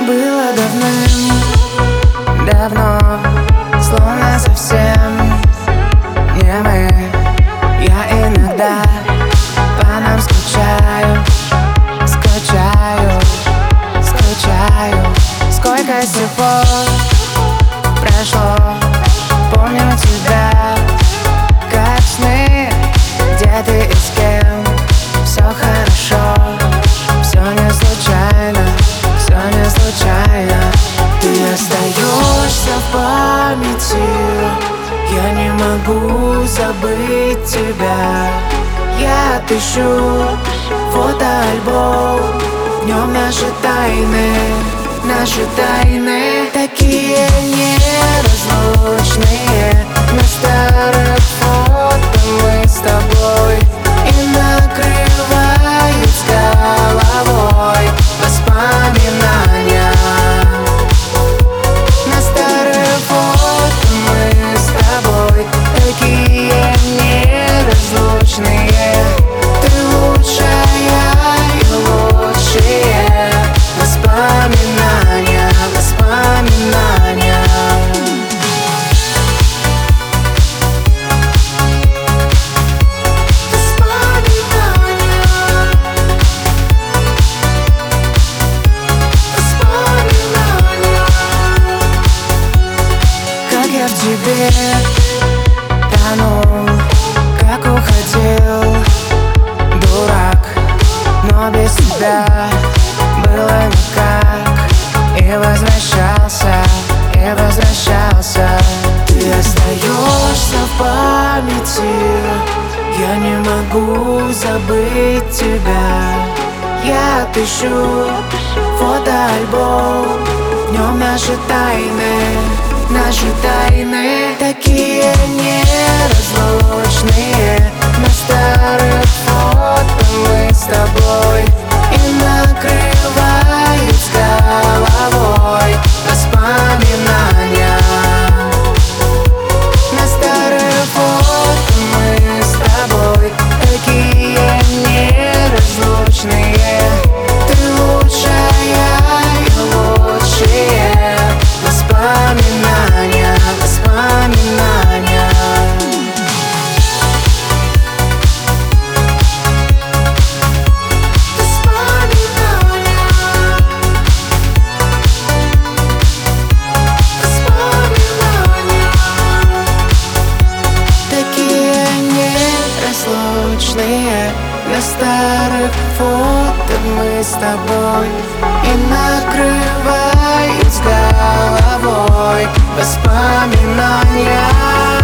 Было давным-давно, словно совсем не мы. Я иногда по нам скучаю, скучаю, скучаю. Сколько всего прошло, помню тебя, как сны, где ты и с кем. Все хорошо, все не случайно, все не случайно. Ты остаешься в памяти, я не могу забыть тебя. Я отыщу фотоальбом, в нем наши тайны такие неразлучные. На старых фото мы с тобой и накрывают с головой воспоминания. На старых фото мы с тобой такие неразлучные. Ты лучшая и лучшие воспоминания, воспоминания. Я в тебе тонул, как уходил дурак, но без тебя было никак. И возвращался, и возвращался. Ты остаешься в памяти, я не могу забыть тебя. Я отыщу фотоальбом, в нем наши тайны такие неразлучные. На старых фото мы с тобой и накрывают с головой воспоминания. На старых фото мы с тобой такие неразлучные. Ты лучшая и лучшие воспоминания, воспоминания. Такие неразлучные. На старых фото мы с тобой и накрывают с головой воспоминания.